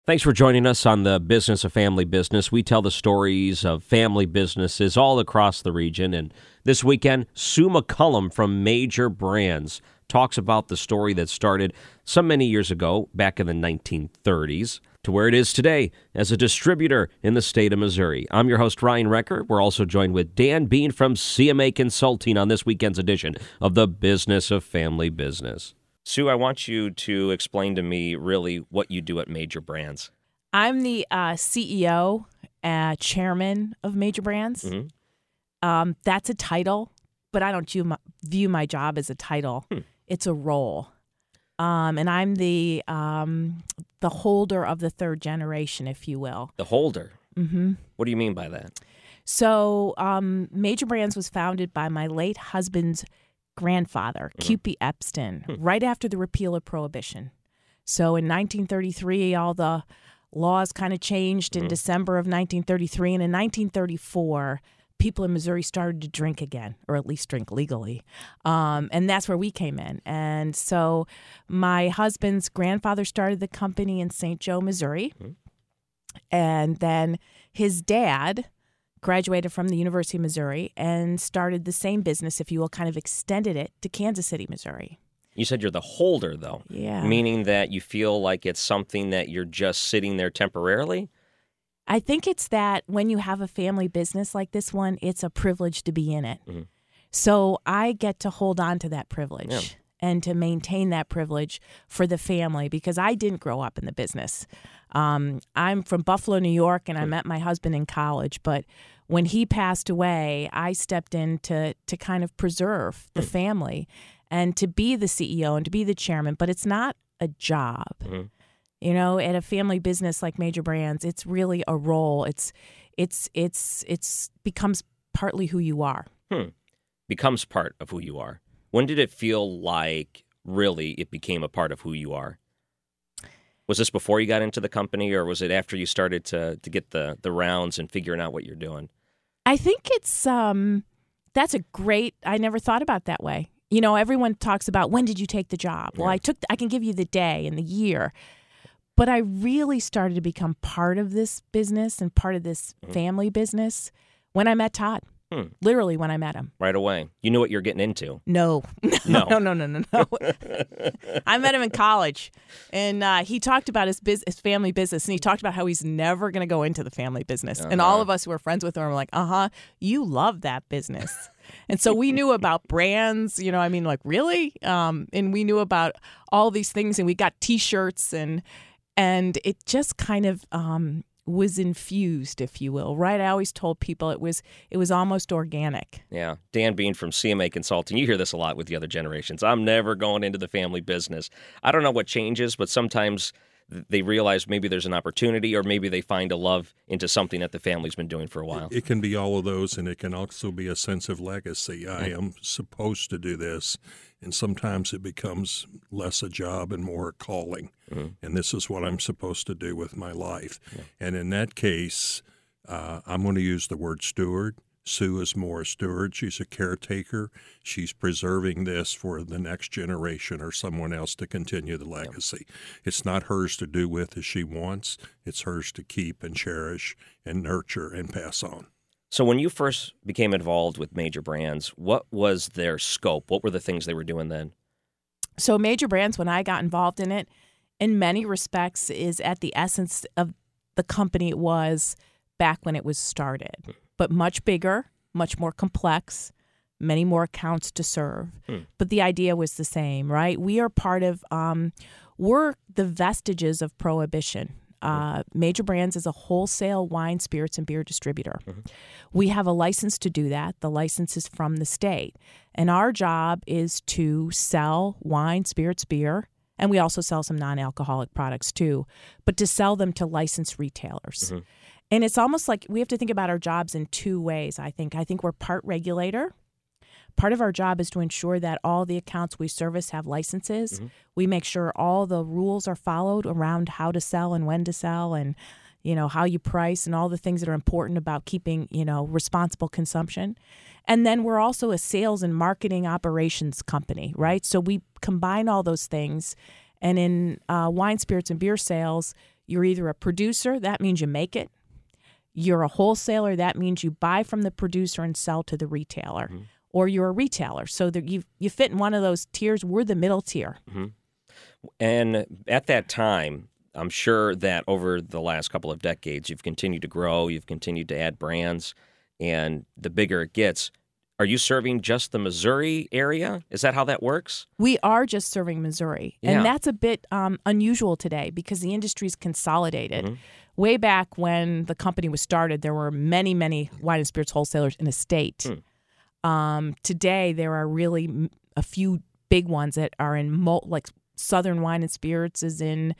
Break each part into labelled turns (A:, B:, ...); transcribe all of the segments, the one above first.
A: Thanks for joining us on the Business of Family Business. We tell the stories of family businesses all across the region. And this weekend, Sue McCullum from Major Brands talks about the story that started so many years ago, back in the 1930s, to where it is today as a distributor in the state of Missouri. I'm your host, Ryan Recker. We're also joined with Dan Bean from CMA Consulting on this weekend's edition of the Business of Family Business. Sue, I want you to explain to me really what you do at Major Brands.
B: I'm the CEO, chairman of Major Brands.
A: Mm-hmm.
B: That's a title, but I don't view my job as a title. It's a role. And I'm the holder of the third generation, if you will.
A: The holder?
B: Mm-hmm.
A: What do you mean by that?
B: So Major Brands was founded by my late husband's grandfather, Cupie Epstein, right after the repeal of Prohibition. So in 1933, all the laws kind of changed in December of 1933. And in 1934, people in Missouri started to drink again, or at least drink legally. And that's where we came in. And so my husband's grandfather started the company in St. Joe, Missouri. And then his dad graduated from the University of Missouri and started the same business, if you will, kind of extended it to Kansas City, Missouri.
A: You said you're the holder, though.
B: Yeah.
A: Meaning that you feel like it's something that you're just sitting there temporarily?
B: I think it's that when you have a family business like this one, it's a privilege to be in it. Mm-hmm. So I get to hold on to that privilege and to maintain that privilege for the family because I didn't grow up in the business. I'm from Buffalo, New York, and I met my husband in college. But when he passed away, I stepped in to kind of preserve the family and to be the CEO and to be the chairman. But it's not a job. Mm-hmm. You know, at a family business like Major Brands, it's really a role. It's becomes partly who you are.
A: Becomes part of who you are. When did it feel like really it became a part of who you are? Was this before you got into the company, or was it after you started to get the rounds and figuring out what you're doing?
B: I think it's that's a great. I never thought about it that way. You know, everyone talks about when did you take the job? Well, I can give you the day and the year. But I really started to become part of this business and part of this family business when I met Todd. Literally when I met him.
A: Right away. You knew what you're getting into.
B: No. No. I met him in college, and he talked about his family business, and he talked about how he's never going to go into the family business. And all of us who were friends with him were like, you love that business. And so we knew about brands, really? And we knew about all these things, and we got T-shirts, and it just kind of was infused, if you will, right? I always told people it was almost organic.
A: Yeah. Dan Bean from CMA Consulting. You hear this a lot with the other generations. I'm never going into the family business. I don't know what changes, but sometimes they realize maybe there's an opportunity, or maybe they find a love into something that the family's been doing for a while.
C: It can be all of those, and it can also be a sense of legacy. I am supposed to do this, and sometimes it becomes less a job and more a calling. And this is what I'm supposed to do with my life. And in that case, I'm going to use the word steward. Sue is more a steward. She's a caretaker. She's preserving this for the next generation or someone else to continue the legacy. It's not hers to do with as she wants. It's hers to keep and cherish and nurture and pass on.
A: So when you first became involved with Major Brands, what was their scope? What were the things they were doing then?
B: So Major Brands, when I got involved in it, in many respects is at the essence of the company it was back when it was started, but much bigger, much more complex, many more accounts to serve. But the idea was the same, right? We are part of, we're the vestiges of Prohibition. Major Brands is a wholesale wine, spirits, and beer distributor. We have a license to do that. The license is from the state. And our job is to sell wine, spirits, beer, and we also sell some non-alcoholic products too, but to sell them to licensed retailers. And it's almost like we have to think about our jobs in two ways, I think. I think we're part regulator. Part of our job is to ensure that all the accounts we service have licenses. We make sure all the rules are followed around how to sell and when to sell and, how you price and all the things that are important about keeping, responsible consumption. And then we're also a sales and marketing operations company, right? So we combine all those things. And in wine, spirits, and beer sales, You're either a producer, that means you make it. You're a wholesaler, that means you buy from the producer and sell to the retailer. Mm-hmm. Or you're a retailer. So that you fit in one of those tiers. We're the middle tier.
A: Mm-hmm. And at that time, I'm sure that over the last couple of decades, you've continued to grow, you've continued to add brands, and the bigger it gets, are you serving just the Missouri area? Is that how that works?
B: We are just serving Missouri.
A: Yeah.
B: And that's a bit unusual today because the industry's consolidated. Mm-hmm. Way back when the company was started, there were many, many wine and spirits wholesalers in a state. Today, there are really a few big ones that are in, like Southern Wine and Spirits is in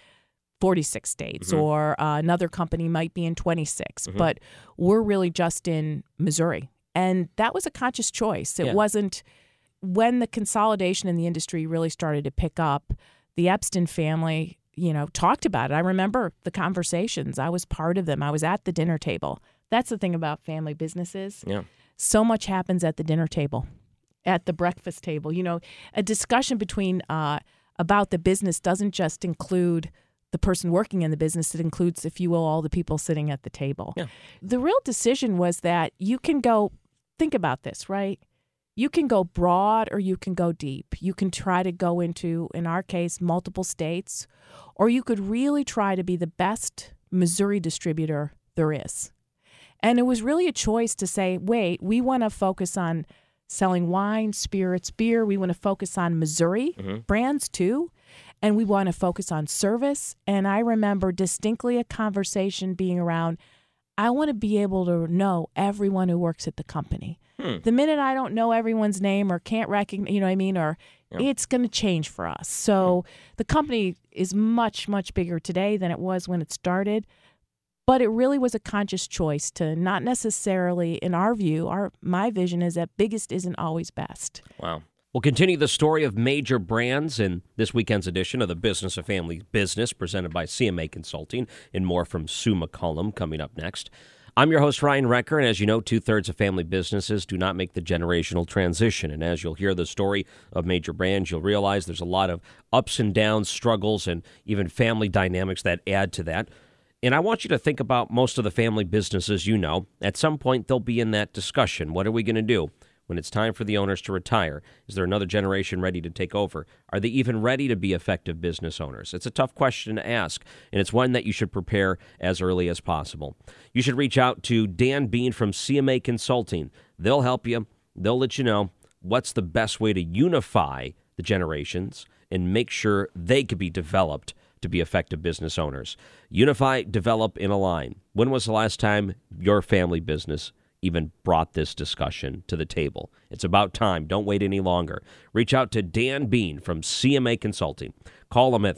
B: 46 states, mm-hmm. or another company might be in 26. Mm-hmm. But we're really just in Missouri. And that was a conscious choice. It wasn't when the consolidation in the industry really started to pick up, the Epstein family, talked about it. I remember the conversations. I was part of them. I was at the dinner table. That's the thing about family businesses.
A: Yeah.
B: So much happens at the dinner table, at the breakfast table. A discussion between about the business doesn't just include the person working in the business. It includes, if you will, all the people sitting at the table.
A: Yeah.
B: The real decision was that you can go, think about this, right? You can go broad or you can go deep. You can try to go into, in our case, multiple states, or you could really try to be the best Missouri distributor there is. And it was really a choice to say, wait, we want to focus on selling wine, spirits, beer. We want to focus on Missouri brands too. And we want to focus on service. And I remember distinctly a conversation being around, I want to be able to know everyone who works at the company. The minute I don't know everyone's name or can't recognize, or it's going to change for us. So the company is much, much bigger today than it was when it started. But it really was a conscious choice to not necessarily, in our view, my vision is that biggest isn't always best.
A: Wow. We'll continue the story of major brands in this weekend's edition of the Business of Family Business, presented by CMA Consulting, and more from Sue McCullum coming up next. I'm your host, Ryan Recker, and as you know, 2/3 of family businesses do not make the generational transition. And as you'll hear the story of major brands, you'll realize there's a lot of ups and downs, struggles, and even family dynamics that add to that. And I want you to think about most of the family businesses you know. At some point, they'll be in that discussion. What are we going to do when it's time for the owners to retire? Is there another generation ready to take over? Are they even ready to be effective business owners? It's a tough question to ask, and it's one that you should prepare as early as possible. You should reach out to Dan Bean from CMA Consulting. They'll help you. They'll let you know what's the best way to unify the generations and make sure they could be developed to be effective business owners. Unify, develop, and align. When was the last time your family business even brought this discussion to the table? It's about time. Don't wait any longer. Reach out to Dan Bean from CMA Consulting. Call him at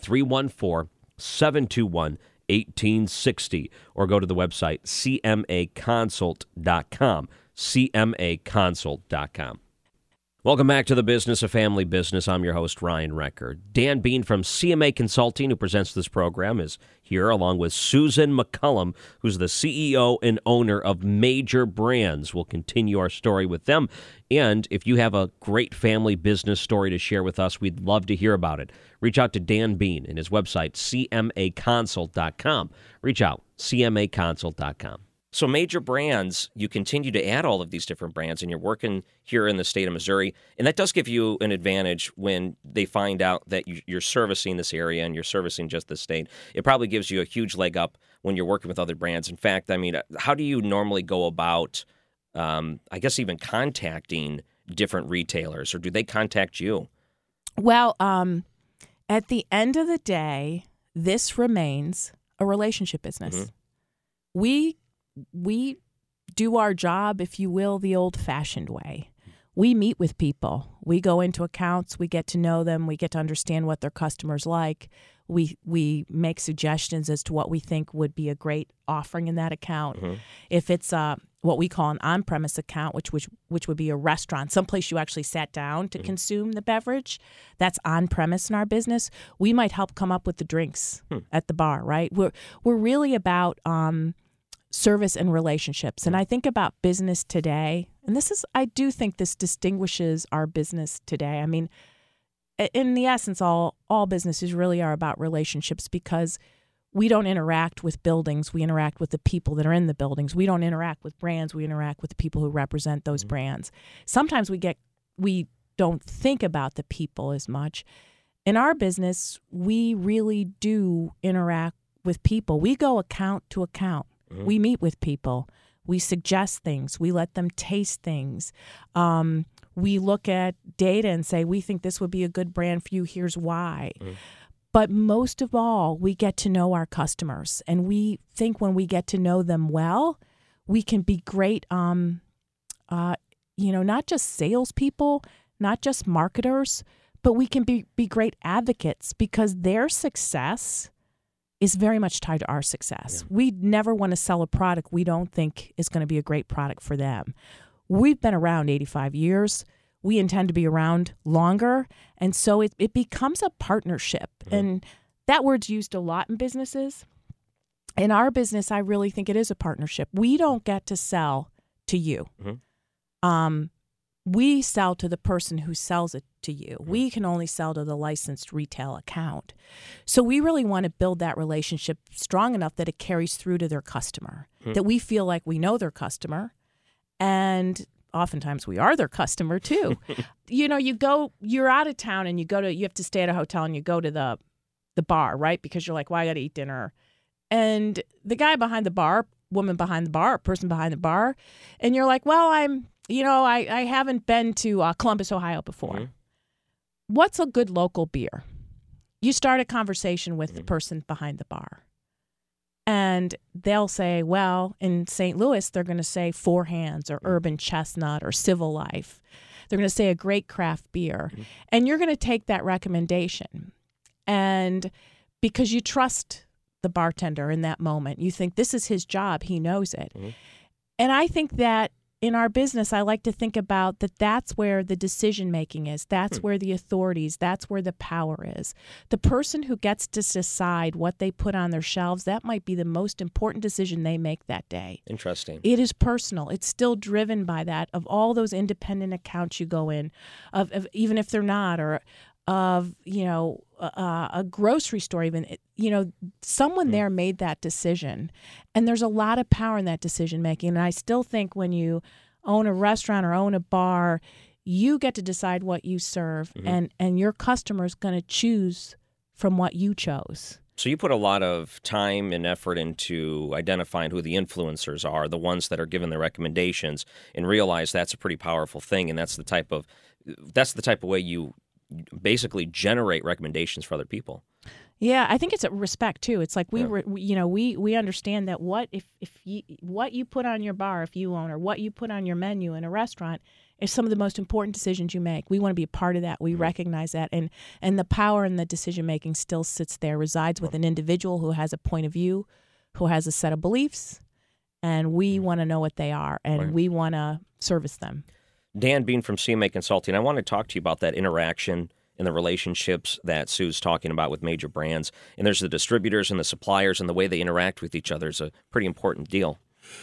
A: 314-721-1860 or go to the website cmaconsult.com, cmaconsult.com. Welcome back to the Business of Family Business. I'm your host, Ryan Recker. Dan Bean from CMA Consulting, who presents this program, is here along with Susan McCullum, who's the CEO and owner of Major Brands. We'll continue our story with them. And if you have a great family business story to share with us, we'd love to hear about it. Reach out to Dan Bean and his website, cmaconsult.com. Reach out, cmaconsult.com. So Major Brands, you continue to add all of these different brands, and you're working here in the state of Missouri, and that does give you an advantage when they find out that you're servicing this area and you're servicing just the state. It probably gives you a huge leg up when you're working with other brands. In fact, I mean, how do you normally go about, I guess, even contacting different retailers, or do they contact you?
B: Well, at the end of the day, this remains a relationship business. Mm-hmm. We do our job, if you will, the old-fashioned way. We meet with people. We go into accounts. We get to know them. We get to understand what their customers like. We make suggestions as to what we think would be a great offering in that account. Mm-hmm. If it's what we call an on-premise account, which would be a restaurant, someplace you actually sat down to consume the beverage, that's on-premise in our business. We might help come up with the drinks at the bar, right? We're really about service and relationships. And I think about business today, and I do think this distinguishes our business today. I mean, in the essence, all businesses really are about relationships, because we don't interact with buildings. We interact with the people that are in the buildings. We don't interact with brands. We interact with the people who represent those brands. Sometimes we don't think about the people as much. In our business, we really do interact with people. We go account to account. We meet with people. We suggest things. We let them taste things. We look at data and say, we think this would be a good brand for you. Here's why. But most of all, we get to know our customers. And we think when we get to know them well, we can be great, not just salespeople, not just marketers, but we can be great advocates because their success is very much tied to our success. Yeah. We never want to sell a product we don't think is going to be a great product for them. We've been around 85 years. We intend to be around longer. And so it becomes a partnership. And that word's used a lot in businesses. In our business, I really think it is a partnership. We don't get to sell to you. We sell to the person who sells it to you. We can only sell to the licensed retail account. So we really want to build that relationship strong enough that it carries through to their customer, that we feel like we know their customer. And oftentimes we are their customer too. You're out of town and you have to stay at a hotel and you go to the bar, right? Because you're like, well, I got to eat dinner. And the guy behind the bar, woman behind the bar, person behind the bar, and you're like, well, I haven't been to Columbus, Ohio before. What's a good local beer? You start a conversation with the person behind the bar. And they'll say, well, in St. Louis, they're going to say Four Hands or Urban Chestnut or Civil Life. They're going to say a great craft beer. And you're going to take that recommendation. And because you trust the bartender in that moment, you think this is his job. He knows it. And I think that in our business, I like to think about that's where the decision-making is. That's where the authorities, that's where the power is. The person who gets to decide what they put on their shelves, that might be the most important decision they make that day.
A: Interesting.
B: It is personal. It's still driven by that, of all those independent accounts you go in, of even if they're not, or of, a grocery store even, someone there made that decision. And there's a lot of power in that decision making. And I still think when you own a restaurant or own a bar, you get to decide what you serve, and your customer is going to choose from what you chose.
A: So you put a lot of time and effort into identifying who the influencers are, the ones that are given the recommendations, and realize that's a pretty powerful thing, and that's the type of way you basically generate recommendations for other people.
B: Yeah, I think it's a respect too. It's like we understand that what you put on your bar if you own, or what you put on your menu in a restaurant, is some of the most important decisions you make. We want to be a part of that. We recognize that, and the power in the decision making still resides with an individual who has a point of view, who has a set of beliefs, and we want to know what they are, and we want to service them.
A: Dan Bean from CMA Consulting, I want to talk to you about that interaction and the relationships that Sue's talking about with major brands. And there's the distributors and the suppliers, and the way they interact with each other is a pretty important deal.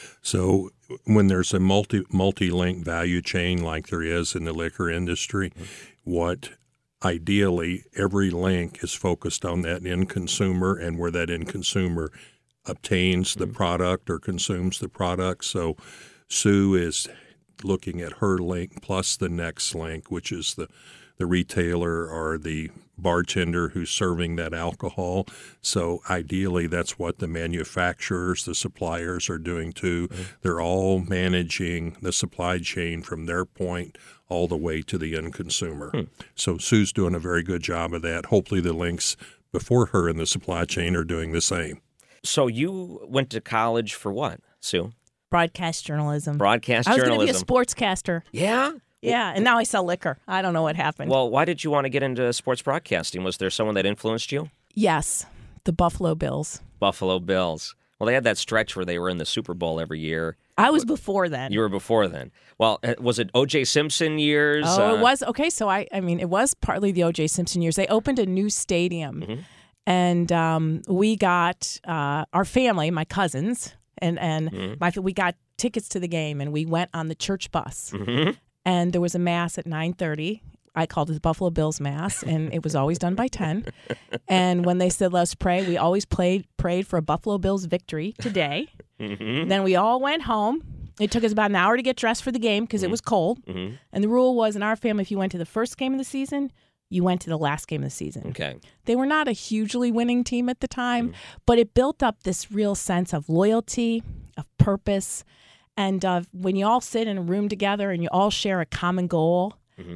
C: So when there's a multi-link value chain like there is in the liquor industry, what ideally every link is focused on that end consumer and where that end consumer obtains the product or consumes the product. So Sue is looking at her link plus the next link, which is the retailer or the bartender who's serving that alcohol. So ideally, that's what the manufacturers, the suppliers are doing too. They're all managing the supply chain from their point all the way to the end consumer. So Sue's doing a very good job of that. Hopefully the links before her in the supply chain are doing the same.
A: So you went to college for what, Sue?
B: Broadcast journalism.
A: I was
B: going to be a sportscaster.
A: Yeah?
B: Yeah, and now I sell liquor. I don't know what happened.
A: Well, why did you want to get into sports broadcasting? Was there someone that influenced you?
B: Yes, the Buffalo Bills.
A: Buffalo Bills. Well, they had that stretch where they were in the Super Bowl every year.
B: I was before then.
A: You were before then. Well, was it O.J. Simpson years?
B: Oh, it was. Okay, so I mean, it was partly the O.J. Simpson years. They opened a new stadium, and we got our family, my cousins, and we got tickets to the game, and we went on the church bus. And there was a mass at 9:30 I called it the Buffalo Bills Mass, and it was always done by 10. And when they said, let's pray, we always prayed for a Buffalo Bills victory today. Then we all went home. It took us about an hour to get dressed for the game because it was cold. And the rule was in our family, if you went to the first game of the season, you went to the last game of the season.
A: Okay.
B: They were not a hugely winning team at the time, but it built up this real sense of loyalty, of purpose. And when you all sit in a room together and you all share a common goal,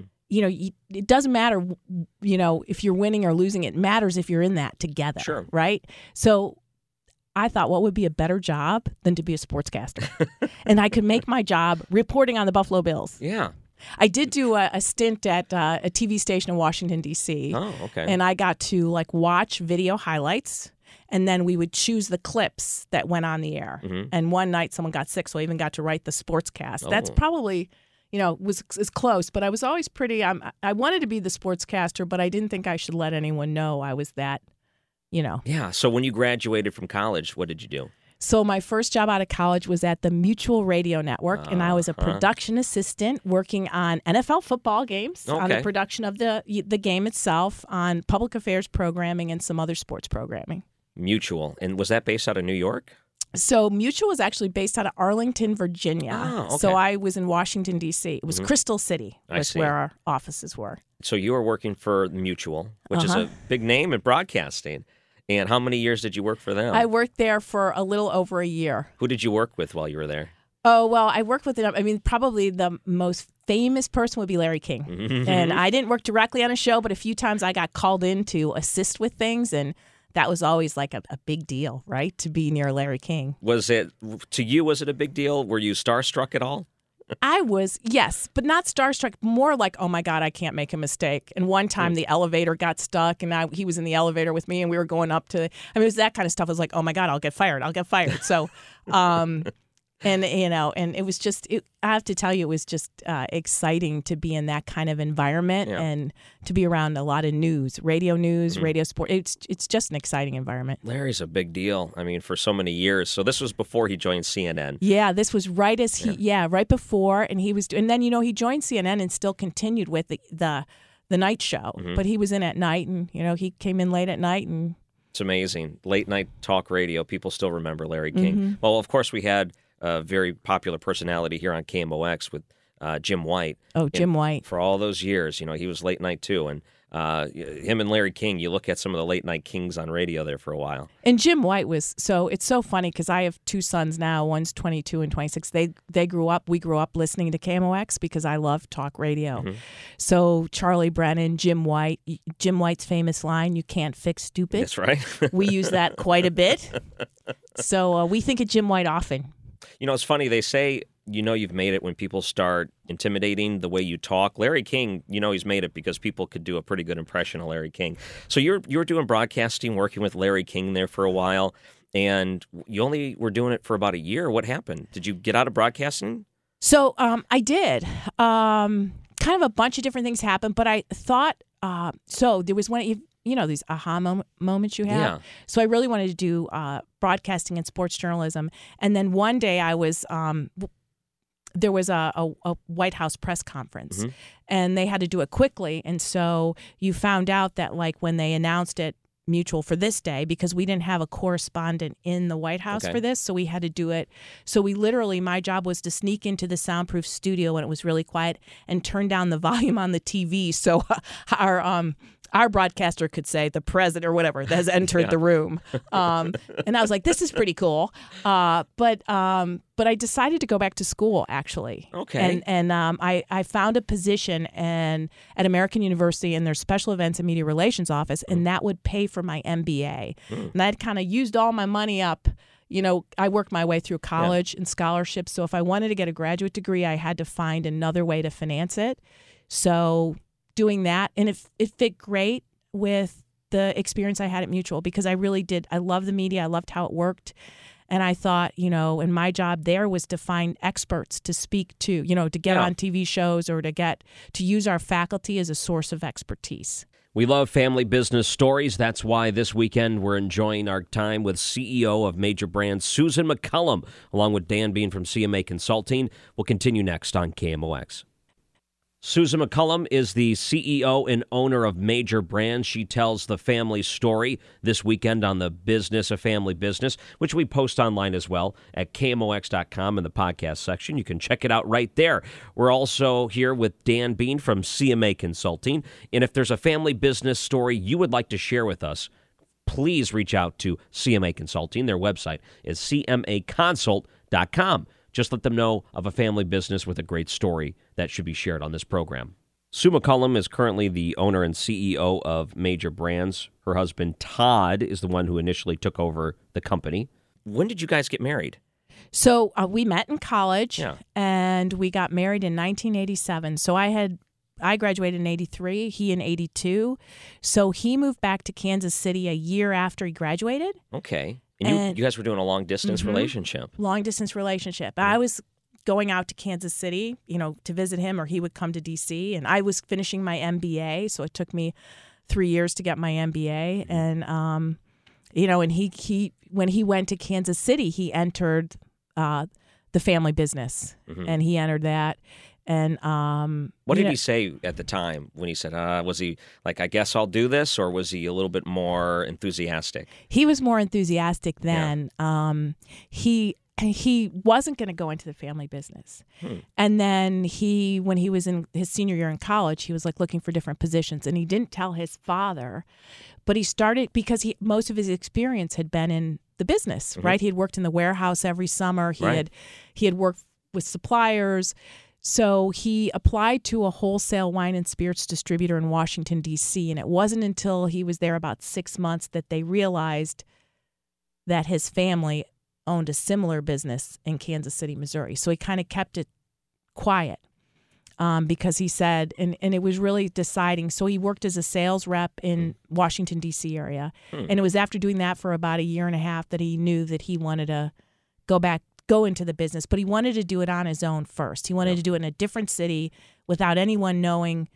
B: it doesn't matter, if you're winning or losing. It matters if you're in that together,
A: Sure.
B: Right? So I thought, what would be a better job than to be a sportscaster? And I could make my job reporting on the Buffalo Bills.
A: Yeah.
B: I did do a stint at a TV station in Washington, D.C.
A: Oh, okay.
B: And I got to watch video highlights. And then we would choose the clips that went on the air. And one night someone got sick, so I even got to write the sportscast. That's probably, was close. But I was always pretty, I wanted to be the sportscaster, but I didn't think I should let anyone know I was that,
A: Yeah. So when you graduated from college, what did you do?
B: So my first job out of college was at the Mutual Radio Network, and I was a production assistant working on NFL football games, on the production of the game itself, on public affairs programming, and some other sports programming.
A: Mutual. And was that based out of New York?
B: So Mutual was actually based out of Arlington, Virginia.
A: Oh, okay.
B: So I was in Washington, D.C. It was Crystal City was where our offices were.
A: So you were working for Mutual, which is a big name in broadcasting. And how many years did you work for them?
B: I worked there for a little over a year.
A: Who did you work with while you were there?
B: Oh, well, I worked with them. I mean, probably the most famous person would be Larry King. And I didn't work directly on a show, but a few times I got called in to assist with things, and that was always like a big deal, right, to be near Larry King.
A: Was it a big deal? Were you starstruck at all?
B: I was, yes, but not starstruck, more like, oh my God, I can't make a mistake. And one time the elevator got stuck, and he was in the elevator with me, and we were going up to, it was that kind of stuff. I was like, oh my God, I'll get fired. So, and it was just, I have to tell you, it was just exciting to be in that kind of environment and to be around a lot of news, radio sport. It's just an exciting environment.
A: Larry's a big deal. I mean, for so many years. So this was before he joined CNN.
B: Yeah, this was right as right before, and he was, and then he joined CNN and still continued with the night show, but he was in at night, and he came in late at night, and
A: it's amazing. Late night talk radio. People still remember Larry King. Well, of course, we had a very popular personality here on KMOX with Jim White.
B: Oh, Jim White.
A: For all those years, he was late night too. And him and Larry King, you look at some of the late night kings on radio there for a while.
B: And Jim White was, it's so funny because I have two sons now. One's 22 and 26. We grew up listening to KMOX because I love talk radio. So Charlie Brennan, Jim White's famous line, "You can't fix stupid."
A: That's right.
B: We use that quite a bit. So we think of Jim White often.
A: It's funny. They say, you've made it when people start intimidating the way you talk. Larry King, he's made it because people could do a pretty good impression of Larry King. So you're doing broadcasting, working with Larry King there for a while, and you only were doing it for about a year. What happened? Did you get out of broadcasting?
B: So I did. Kind of a bunch of different things happened, but I thought, so there was one, these aha moments you have.
A: Yeah.
B: So I really wanted to do broadcasting and sports journalism. And then one day I was, there was a White House press conference, and they had to do it quickly. And so you found out that when they announced it, Mutual for this day, because we didn't have a correspondent in the White House for this, so we had to do it. So we literally, my job was to sneak into the soundproof studio when it was really quiet and turn down the volume on the TV so our broadcaster could say the president or whatever has entered the room. And I was like, this is pretty cool. But I decided to go back to school, actually.
A: Okay.
B: And I found a position at American University in their special events and media relations office, and that would pay for my MBA. And I'd kind of used all my money up. I worked my way through college and scholarships. So if I wanted to get a graduate degree, I had to find another way to finance it. So doing that, and it fit great with the experience I had at Mutual, because I really did. I loved the media. I loved how it worked. And I thought, and my job there was to find experts to speak to, to get on TV shows or to use our faculty as a source of expertise.
A: We love family business stories. That's why this weekend we're enjoying our time with CEO of Major Brands, Susan McCullum, along with Dan Bean from CMA Consulting. We'll continue next on KMOX. Susan McCullum is the CEO and owner of Major Brands. She tells the family story this weekend on the Business of Family Business, which we post online as well at KMOX.com in the podcast section. You can check it out right there. We're also here with Dan Bean from CMA Consulting. And if there's a family business story you would like to share with us, please reach out to CMA Consulting. Their website is cmaconsult.com. Just let them know of a family business with a great story that should be shared on this program. Sue McCullum is currently the owner and CEO of Major Brands. Her husband, Todd, is the one who initially took over the company. When did you guys get married?
B: So we met in college, and we got married in 1987. So I graduated in 83, he in 82. So he moved back to Kansas City a year after he graduated.
A: Okay. And you guys were doing a long-distance relationship.
B: Long-distance relationship. I was going out to Kansas City, to visit him, or he would come to D.C., and I was finishing my MBA, so it took me 3 years to get my MBA. And, and he when he went to Kansas City, he entered the family business, and he entered that. And
A: what did he say at the time when he said, was he like, I guess I'll do this, or was he a little bit more enthusiastic?
B: He was more enthusiastic then. Yeah. He wasn't going to go into the family business. And then when he was in his senior year in college, he was like looking for different positions, and he didn't tell his father, but he started because most of his experience had been in the business, right? He had worked in the warehouse every summer. He had worked with suppliers. So he applied to a wholesale wine and spirits distributor in Washington, D.C., and it wasn't until he was there about 6 months that they realized that his family owned a similar business in Kansas City, Missouri. So he kind of kept it quiet because he said, and it was really deciding. So he worked as a sales rep in Washington, D.C. area, and it was after doing that for about a year and a half that he knew that he wanted to go into the business, but he wanted to do it on his own first. He wanted to do it in a different city without anyone knowing,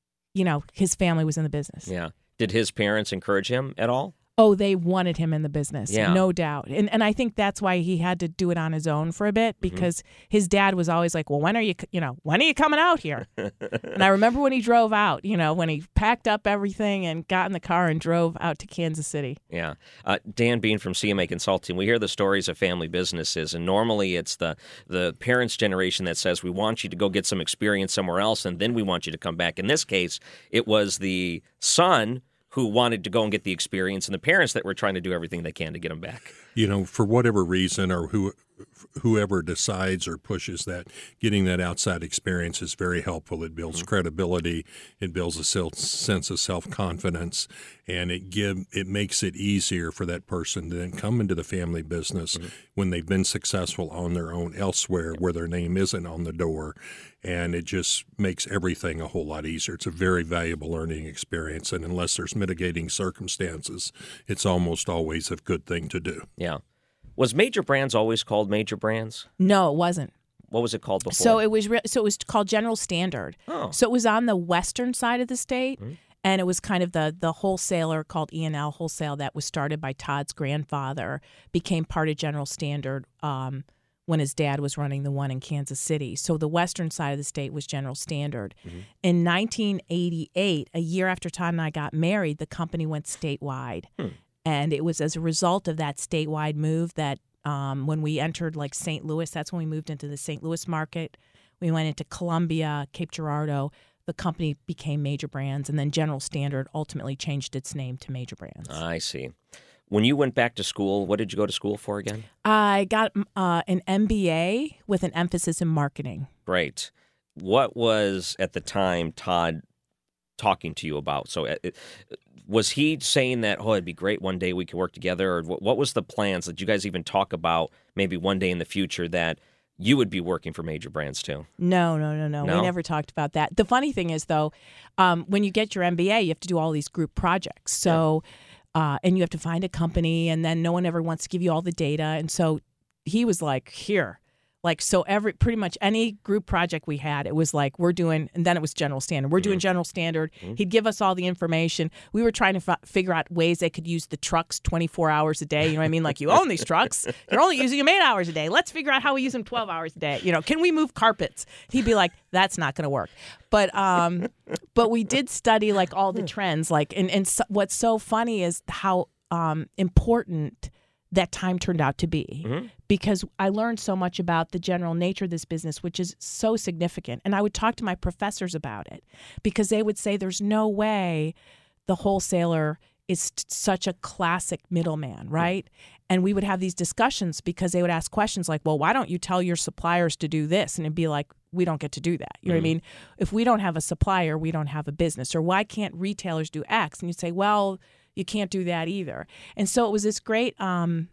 B: his family was in the business.
A: Yeah. Did his parents encourage him at all?
B: Oh, they wanted him in the business, no doubt. And I think that's why he had to do it on his own for a bit, because his dad was always like, well, when are you coming out here? And I remember when he drove out, when he packed up everything and got in the car and drove out to Kansas City.
A: Yeah. Dan Bean from CMA Consulting, we hear the stories of family businesses, and normally it's the parents' generation that says, we want you to go get some experience somewhere else, and then we want you to come back. In this case, it was the son who wanted to go and get the experience, and the parents that were trying to do everything they can to get them back.
C: For whatever reason, or whoever decides or pushes that, getting that outside experience is very helpful. It builds credibility, it builds a sense of self-confidence, and it makes it easier for that person to then come into the family business when they've been successful on their own elsewhere where their name isn't on the door. And it just makes everything a whole lot easier. It's a very valuable learning experience, and unless there's mitigating circumstances, it's almost always a good thing to do.
A: Yeah. Was Major Brands always called Major Brands?
B: No, it wasn't.
A: What was it called before?
B: So it was called General Standard.
A: Oh.
B: So it was on the western side of the state, and it was kind of the wholesaler called E&L Wholesale that was started by Todd's grandfather, became part of General Standard when his dad was running the one in Kansas City. So the western side of the state was General Standard. In 1988, a year after Todd and I got married, the company went statewide. And it was as a result of that statewide move that when we entered like St. Louis, that's when we moved into the St. Louis market. We went into Columbia, Cape Girardeau. The company became Major Brands, and then General Standard ultimately changed its name to Major Brands.
A: I see. When you went back to school, what did you go to school for again?
B: I got an MBA with an emphasis in marketing.
A: Great. What was, at the time, Todd talking to you about? So was he saying that, it'd be great one day we could work together? Or what was the plans? Did you guys even talk about maybe one day in the future that you would be working for Major Brands too?
B: No. We never talked about that. The funny thing is, though, when you get your MBA, you have to do all these group projects. So... and you have to find a company, and then no one ever wants to give you all the data. And so he was like, here, Like, so pretty much any group project we had, it was like, we're doing, and then it was General Standard. We're doing General Standard. He'd give us all the information. We were trying to figure out ways they could use the trucks 24 hours a day. You know what I mean? Like, you own these trucks. You're only using them 8 hours a day. Let's figure out how we use them 12 hours a day. You know, can we move carpets? He'd be like, that's not going to work. But we did study like all the trends. Like, and what's so funny is how important that time turned out to be, because I learned so much about the general nature of this business, which is so significant. And I would talk to my professors about it because they would say there's no way the wholesaler is such a classic middleman, right? And we would have these discussions because they would ask questions like, well, why don't you tell your suppliers to do this? And it'd be like, we don't get to do that. You know what I mean? If we don't have a supplier, we don't have a business. Or why can't retailers do X? And you'd say, well, you can't do that either. And so it was this great, as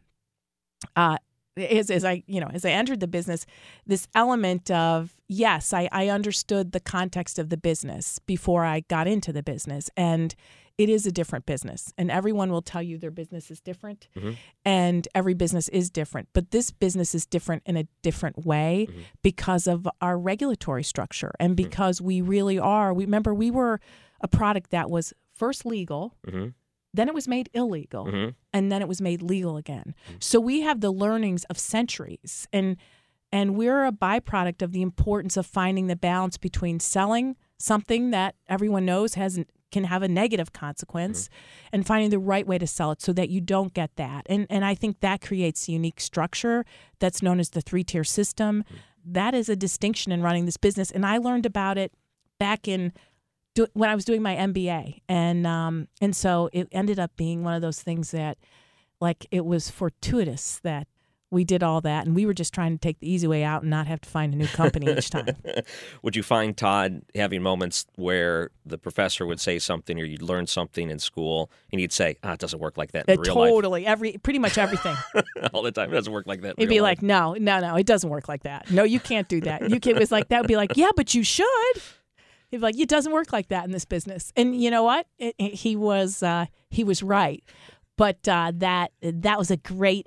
B: I entered the business, this element of, yes, I understood the context of the business before I got into the business. And it is a different business. And everyone will tell you their business is different. And every business is different. But this business is different in a different way because of our regulatory structure. And because we really are, remember, we were a product that was first legal, then it was made illegal, and then it was made legal again. So we have the learnings of centuries, and we're a byproduct of the importance of finding the balance between selling something that everyone knows can have a negative consequence and finding the right way to sell it so that you don't get that. And I think that creates a unique structure that's known as the 3-tier system. That is a distinction in running this business, and I learned about it back when I was doing my MBA, and so it ended up being one of those things that, like, it was fortuitous that we did all that, and we were just trying to take the easy way out and not have to find a new company each time.
A: Would you find, Todd, having moments where the professor would say something or you'd learn something in school and you'd say, it doesn't work like that in real life?
B: Totally. Pretty much everything.
A: All the time. It doesn't work like that in
B: It'd be
A: real
B: like,
A: life.
B: no, it doesn't work like that. No, you can't do that. It was like, that would be like, yeah, but you should. He'd be like, it doesn't work like that in this business. And you know what? He was right. But that was a great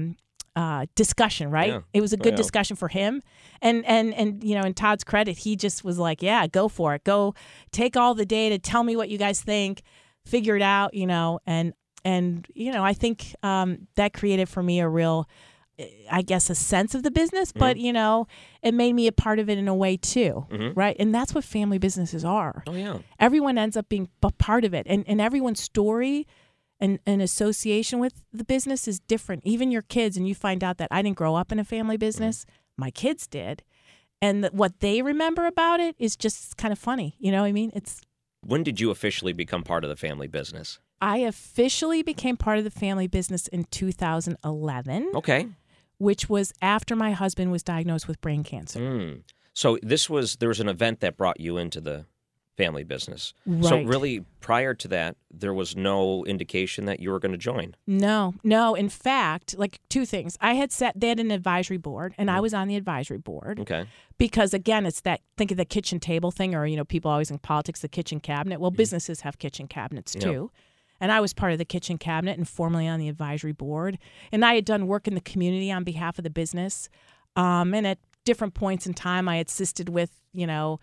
B: discussion, right?
A: Yeah.
B: It was a good discussion for him. And in Todd's credit, he just was like, yeah, go for it. Go take all the data, tell me what you guys think, figure it out, and I think that created for me a real, I guess, a sense of the business, but, it made me a part of it in a way too, right? And that's what family businesses are.
A: Oh, yeah.
B: Everyone ends up being a part of it. And everyone's story and association with the business is different. Even your kids, and you find out that I didn't grow up in a family business. My kids did. And what they remember about it is just kind of funny. You know what I mean?
A: When did you officially become part of the family business?
B: I officially became part of the family business in 2011.
A: Okay.
B: Which was after my husband was diagnosed with brain cancer.
A: So there was an event that brought you into the family business.
B: Right.
A: So really, prior to that, there was no indication that you were going to join.
B: No. In fact, like, two things. They had an advisory board, and I was on the advisory board.
A: Okay.
B: Because, again, it's think of the kitchen table thing, or, people always in politics, the kitchen cabinet. Well, businesses have kitchen cabinets, too. And I was part of the kitchen cabinet and formerly on the advisory board. And I had done work in the community on behalf of the business. And at different points in time, I assisted with, used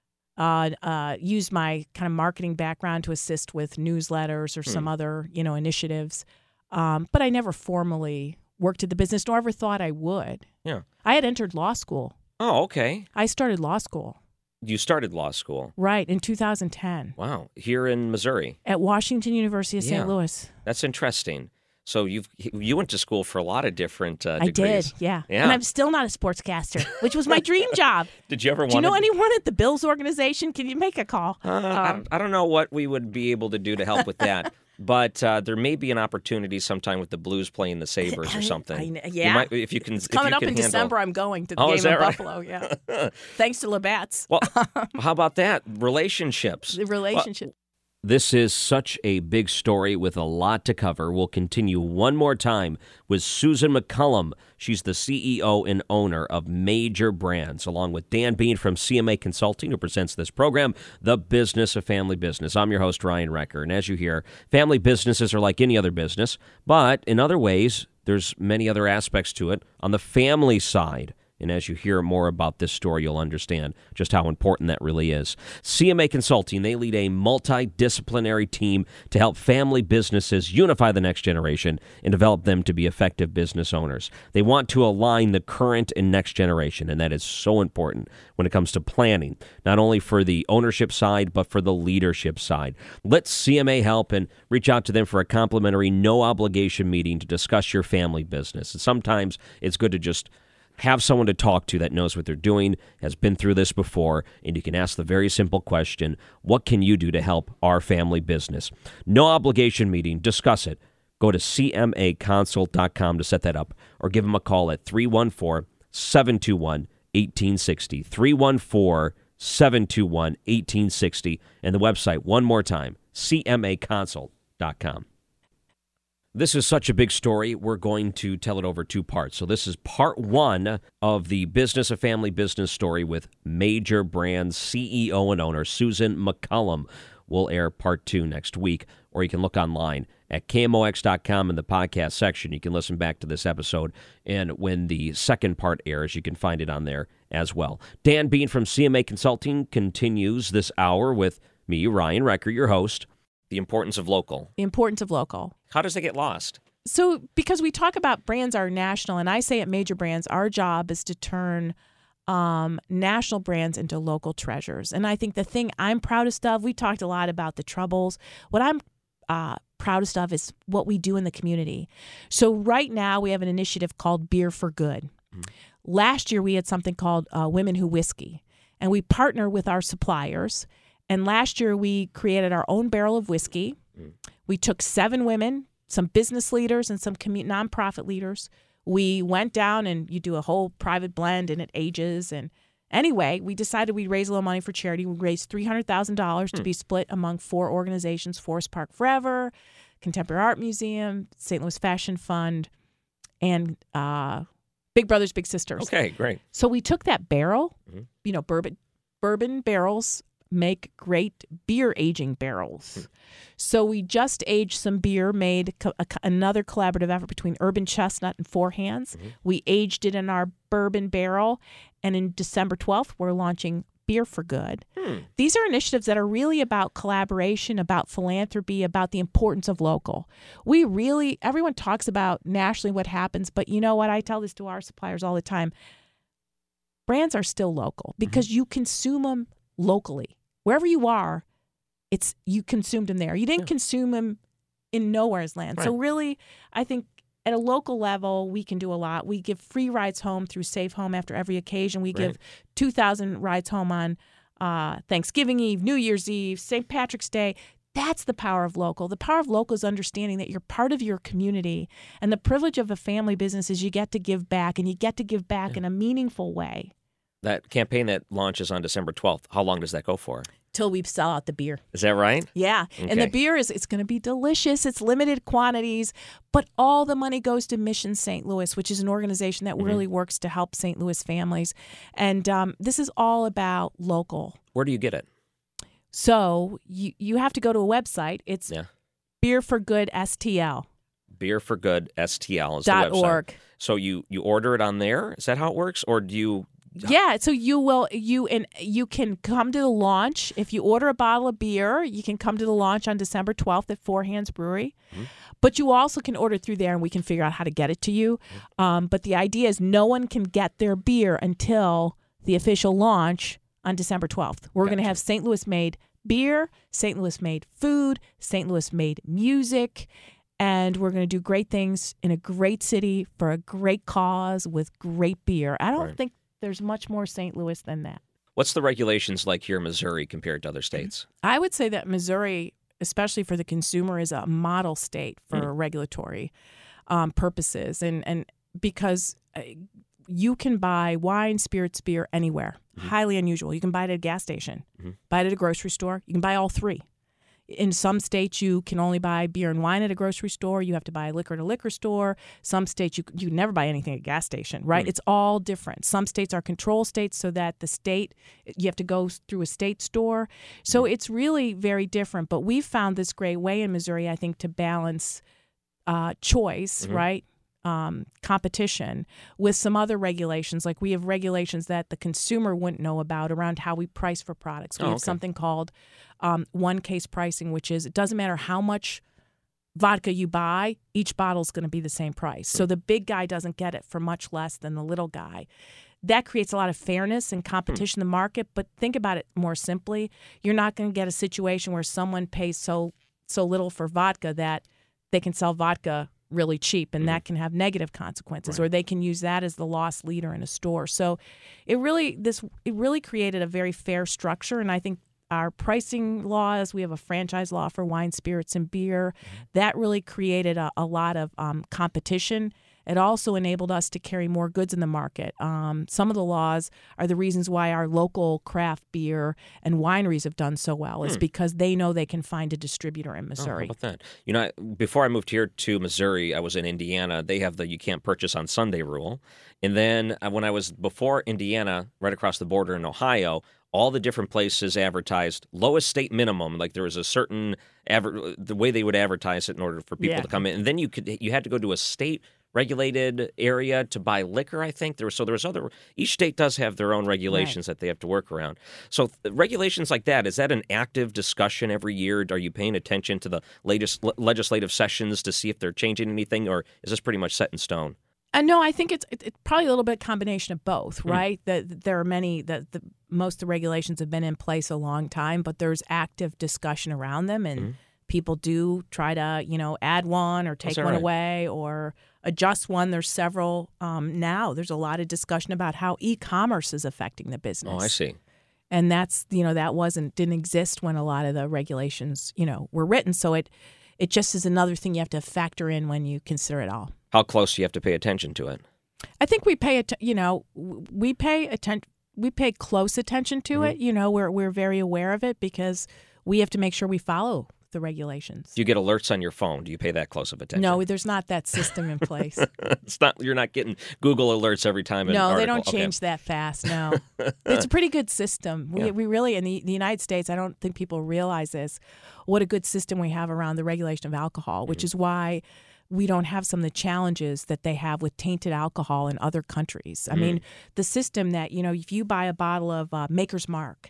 B: my kind of marketing background to assist with newsletters or some other, initiatives. But I never formally worked at the business, nor ever thought I would.
A: Yeah.
B: I had entered law school.
A: Oh, okay.
B: I started law school.
A: You started law school.
B: Right, in 2010.
A: Wow. Here in Missouri.
B: At Washington University of St. Louis.
A: That's interesting. So you went to school for a lot of different degrees.
B: I did, yeah. And I'm still not a sportscaster, which was my dream job.
A: Did you ever
B: Do you know anyone at the Bills organization? Can you make a call?
A: I don't know what we would be able to do to help with that. But there may be an opportunity sometime with the Blues playing the Sabres or something.
B: Yeah.
A: If you can,
B: it's coming up in December. I'm going to the game in Buffalo. Yeah. Thanks to Labatt's.
A: Well, how about that? Relationships.
B: The relationship.
A: This is such a big story with a lot to cover. We'll continue one more time with Susan McCullum. She's the CEO and owner of Major Brands, along with Dan Bean from CMA Consulting, who presents this program, The Business of Family Business. I'm your host, Ryan Recker, and as you hear, family businesses are like any other business, but in other ways, there's many other aspects to it. On the family side, And as you hear more about this story, you'll understand just how important that really is. CMA Consulting, they lead a multidisciplinary team to help family businesses unify the next generation and develop them to be effective business owners. They want to align the current and next generation, and that is so important when it comes to planning, not only for the ownership side, but for the leadership side. Let CMA help, and reach out to them for a complimentary, no-obligation meeting to discuss your family business. And sometimes it's good to just have someone to talk to that knows what they're doing, has been through this before, and you can ask the very simple question, what can you do to help our family business? No obligation meeting. Discuss it. Go to cmaconsult.com to set that up, or give them a call at 314-721-1860. 314-721-1860. And the website, one more time, cmaconsult.com. This is such a big story, we're going to tell it over two parts. So this is part one of the Business of Family Business story with Major Brands CEO and owner Susan McCollum. We'll air part two next week, or you can look online at KMOX.com in the podcast section. You can listen back to this episode, and when the second part airs, you can find it on there as well. Dan Bean from CMA Consulting continues this hour with me, Ryan Recker, your host. The importance of local.
B: The importance of local.
A: How does it get lost?
B: So because we talk about brands are national, and I say at Major Brands, our job is to turn national brands into local treasures. And I think the thing I'm proudest of, we talked a lot about the troubles. What I'm proudest of is what we do in the community. So right now we have an initiative called Beer for Good. Last year we had something called Women Who Whiskey, and we partner with our suppliers. And last year, we created our own barrel of whiskey. We took 7 women, some business leaders, and some nonprofit leaders. We went down, and you do a whole private blend, and it ages. And anyway, we decided we'd raise a little money for charity. We raised $300,000 to be split among 4 organizations: Forest Park Forever, Contemporary Art Museum, St. Louis Fashion Fund, and Big Brothers Big Sisters.
A: Okay, great.
B: So we took that barrel, bourbon barrels make great beer aging barrels. So we just aged some beer, made another collaborative effort between Urban Chestnut and Four Hands. We aged it in our bourbon barrel, and in December 12th, we're launching Beer for Good. These are initiatives that are really about collaboration, about philanthropy, about the importance of local. Everyone talks about nationally what happens, but you know what? I tell this to our suppliers all the time. Brands are still local because you consume them locally. Wherever you are, you consumed them there. You didn't consume them in nowhere's land. Right. So really, I think at a local level, we can do a lot. We give free rides home through Safe Home after every occasion. We give 2,000 rides home on Thanksgiving Eve, New Year's Eve, St. Patrick's Day. That's the power of local. The power of local is understanding that you're part of your community. And the privilege of a family business is you get to give back, and you get to give back in a meaningful way.
A: That campaign that launches on December 12th, how long does that go for?
B: Till we sell out the beer.
A: Is that right?
B: Yeah. Okay. And the beer it's going to be delicious. It's limited quantities, but all the money goes to Mission St. Louis, which is an organization that really works to help St. Louis families. And this is all about local.
A: Where do you get it?
B: So you have to go to a website. It's Beer for Good STL.
A: Beer for Good STL is the website.
B: .org.
A: So you order it on there? Is that how it works? Or do you...
B: Yeah, so you can come to the launch. If you order a bottle of beer, you can come to the launch on December 12th at Four Hands Brewery. But you also can order through there, and we can figure out how to get it to you. But the idea is no one can get their beer until the official launch on December 12th. We're going to have St. Louis made beer, St. Louis made food, St. Louis made music, and we're going to do great things in a great city for a great cause with great beer. I don't think there's much more St. Louis than that.
A: What's the regulations like here in Missouri compared to other states?
B: I would say that Missouri, especially for the consumer, is a model state for regulatory purposes. And because you can buy wine, spirits, beer anywhere. Highly unusual. You can buy it at a gas station, buy it at a grocery store. You can buy all 3. In some states, you can only buy beer and wine at a grocery store. You have to buy liquor at a liquor store. Some states, you can never buy anything at a gas station, right? It's all different. Some states are control states so that the state, you have to go through a state store. So it's really very different. But we've found this great way in Missouri, I think, to balance choice, right? competition with some other regulations. Like we have regulations that the consumer wouldn't know about around how we price for products. We have something called one case pricing, which is it doesn't matter how much vodka you buy, each bottle is going to be the same price. So the big guy doesn't get it for much less than the little guy. That creates a lot of fairness and competition in the market. But think about it more simply. You're not going to get a situation where someone pays so little for vodka that they can sell vodka really cheap, and that can have negative consequences, or they can use that as the loss leader in a store. So it really created a very fair structure, and I think our pricing laws, we have a franchise law for wine, spirits, and beer. That really created a lot of competition. It also enabled us to carry more goods in the market. Some of the laws are the reasons why our local craft beer and wineries have done so well, is because they know they can find a distributor in Missouri.
A: How about that? You know, before I moved here to Missouri, I was in Indiana. They have the you can't purchase on Sunday rule. And then when I was before Indiana, right across the border in Ohio, all the different places advertised lowest state minimum. Like there was a certain the way they would advertise it in order for people to come in. And then you had to go to a state regulated area to buy liquor, I think. There was other. Each state does have their own regulations that they have to work around. So regulations like that, is that an active discussion every year? Are you paying attention to the latest legislative sessions to see if they're changing anything, or is this pretty much set in stone?
B: No, I think it's probably a little bit combination of both, right? There are many most of the regulations have been in place a long time, but there's active discussion around them, and people do try to add one or take one away or adjust one. There's several now. There's a lot of discussion about how e-commerce is affecting the business.
A: Oh, I see.
B: And that's that didn't exist when a lot of the regulations were written. So it just is another thing you have to factor in when you consider it all.
A: How close do you have to pay attention to it?
B: I think we pay we pay close attention to it. We're very aware of it because we have to make sure we follow the regulations.
A: Do you get alerts on your phone? Do you pay that close of attention?
B: No, there's not that system in place.
A: You're not getting Google alerts every time.
B: No, they don't change that fast. No, it's a pretty good system. We really in the United States, I don't think people realize this. What a good system we have around the regulation of alcohol, which is why we don't have some of the challenges that they have with tainted alcohol in other countries. I mean, the system that if you buy a bottle of Maker's Mark.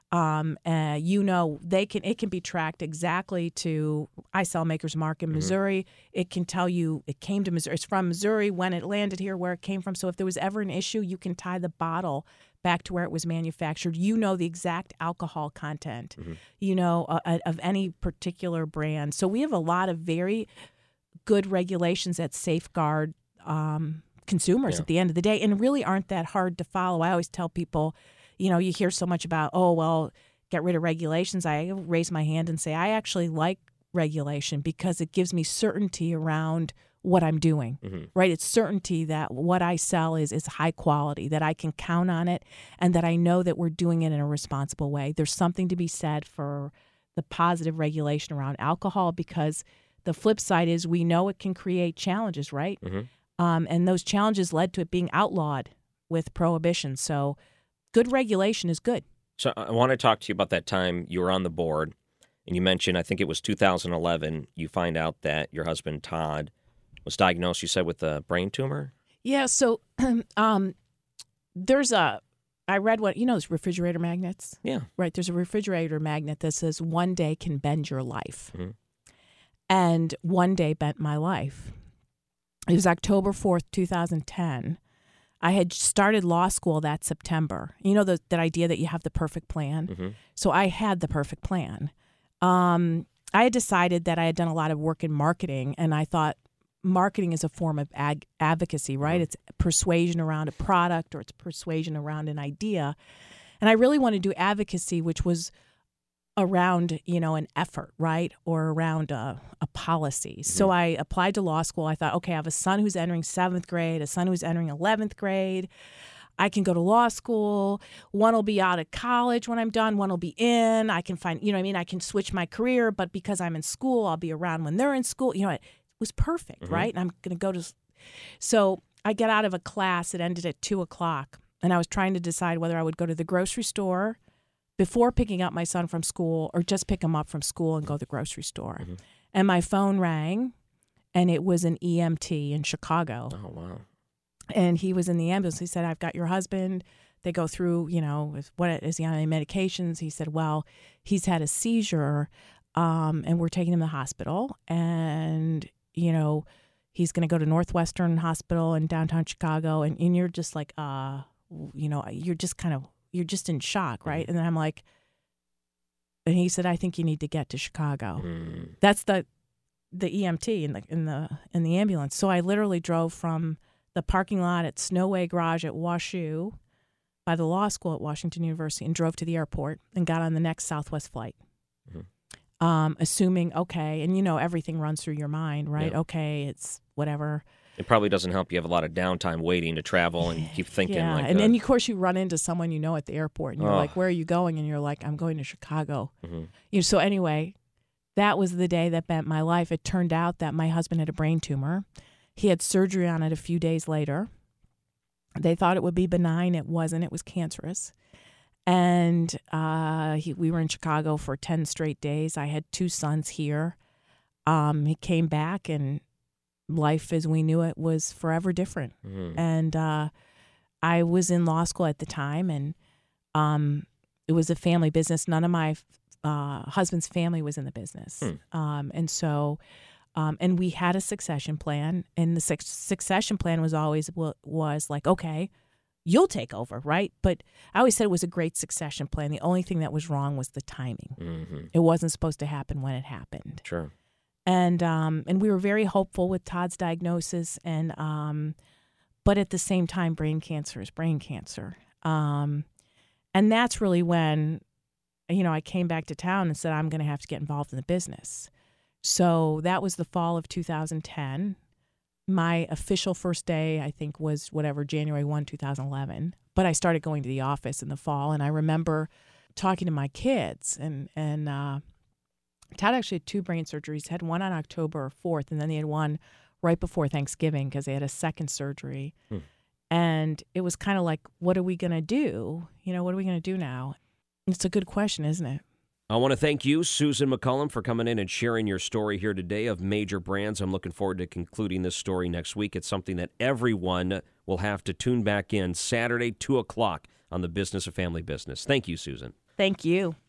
B: It can be tracked exactly to. I sell Maker's Mark in Missouri. It can tell you it came to Missouri. It's from Missouri, when it landed here, where it came from. So if there was ever an issue, you can tie the bottle back to where it was manufactured. The exact alcohol content, of any particular brand. So we have a lot of very good regulations that safeguard consumers at the end of the day, and really aren't that hard to follow. I always tell people. You hear so much about, get rid of regulations. I raise my hand and say, I actually like regulation because it gives me certainty around what I'm doing, right? It's certainty that what I sell is high quality, that I can count on it, and that I know that we're doing it in a responsible way. There's something to be said for the positive regulation around alcohol, because the flip side is we know it can create challenges, right? And those challenges led to it being outlawed with prohibition. So good regulation is good.
A: So I want to talk to you about that time you were on the board, and you mentioned, I think it was 2011, you find out that your husband, Todd, was diagnosed, you said, with a brain tumor?
B: Yeah, so I read those refrigerator magnets?
A: Yeah.
B: Right, there's a refrigerator magnet that says, one day can bend your life. And one day bent my life. It was October 4th, 2010. I had started law school that September. That idea that you have the perfect plan. So I had the perfect plan. I had decided that I had done a lot of work in marketing, and I thought marketing is a form of advocacy, right? It's persuasion around a product, or it's persuasion around an idea. And I really wanted to do advocacy, which was around, an effort, right? Or around a policy. So I applied to law school. I thought, okay, I have a son who's entering 7th grade, a son who's entering 11th grade. I can go to law school. One will be out of college when I'm done. One will be in. I can find, I can switch my career, but because I'm in school, I'll be around when they're in school. It was perfect, right? And I'm going to go to. So I get out of a class. It ended at 2:00, and I was trying to decide whether I would go to the grocery store before picking up my son from school, or just pick him up from school and go to the grocery store. And my phone rang, and it was an EMT in Chicago.
A: Oh, wow.
B: And he was in the ambulance. He said, I've got your husband. They go through, what is he on any medications? He said, well, he's had a seizure, and we're taking him to the hospital. And, he's going to go to Northwestern Hospital in downtown Chicago. And you're just like, you're just in shock, right? And then I'm like, and he said, I think you need to get to Chicago. That's the EMT in the ambulance. So I literally drove from the parking lot at Snowway Garage at WashU by the law school at Washington University and drove to the airport and got on the next Southwest flight. Assuming, okay, and everything runs through your mind, right? Yeah. Okay, it's whatever.
A: It probably doesn't help you have a lot of downtime waiting to travel and keep thinking.
B: Yeah, and then of course you run into someone at the airport and you're like, where are you going? And you're like, I'm going to Chicago. So anyway, that was the day that bent my life. It turned out that my husband had a brain tumor. He had surgery on it a few days later. They thought it would be benign. It wasn't. It was cancerous. And we were in Chicago for 10 straight days. I had 2 sons here. He came back, and life as we knew it was forever different. And I was in law school at the time, and it was a family business. None of my husband's family was in the business. And so... and we had a succession plan, and the succession plan was always was like, okay, you'll take over, right? But I always said it was a great succession plan. The only thing that was wrong was the timing. It wasn't supposed to happen when it happened.
A: Sure.
B: And we were very hopeful with Todd's diagnosis, and but at the same time, brain cancer is brain cancer. And that's really when, I came back to town and said, I'm going to have to get involved in the business. So that was the fall of 2010. My official first day, I think, was January 1, 2011. But I started going to the office in the fall, and I remember talking to my kids. And Todd actually had 2 brain surgeries. Had one on October 4th, and then they had one right before Thanksgiving because they had a second surgery. And it was kind of like, what are we going to do? What are we going to do now? It's a good question, isn't it?
A: I want to thank you, Susan McCullum, for coming in and sharing your story here today of Major Brands. I'm looking forward to concluding this story next week. It's something that everyone will have to tune back in Saturday, 2 o'clock on the Business of Family Business. Thank you, Susan.
B: Thank you.